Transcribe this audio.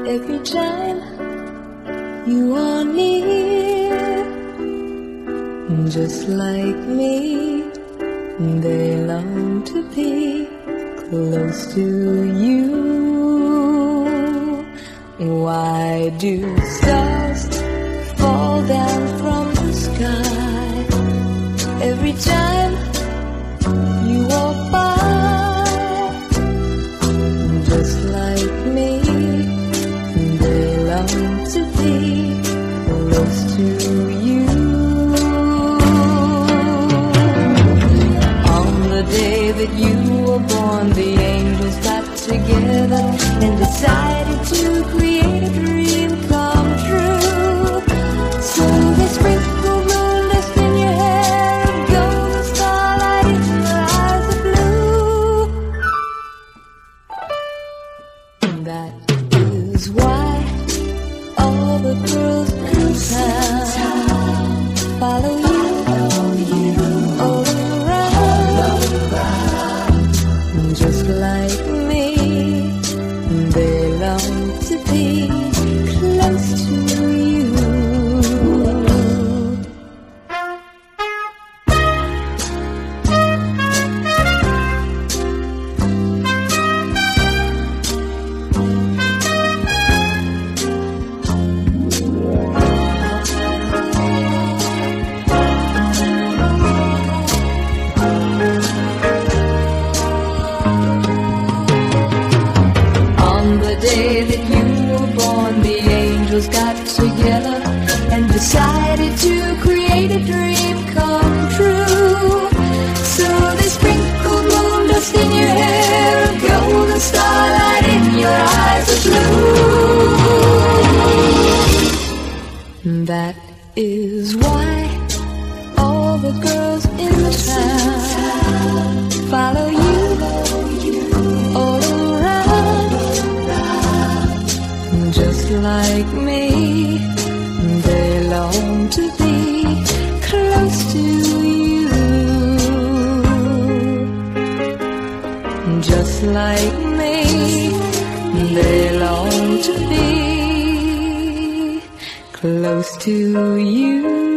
every time you are near. Just like me, they long to be close to you. Why do stars fall down from the sky every time you walk by? Just like me, they long to be close to you. On the day that you were born, the angels got together and decided to create a dream come true. So they sprinkled moon dust in your hair and golden starlight in your eyes of blue. That is why all the girls in town follow you all around. Just like me, they long to be close to you. On the day that you were born, the angels got together and decided to create a dream come true. So they sprinkled moon dust in your hair and golden starlight in your eyes of blue. That is why all the girls in the town follow you all around. Just like me, they long to be close to you. Just like me, they long to be close to you.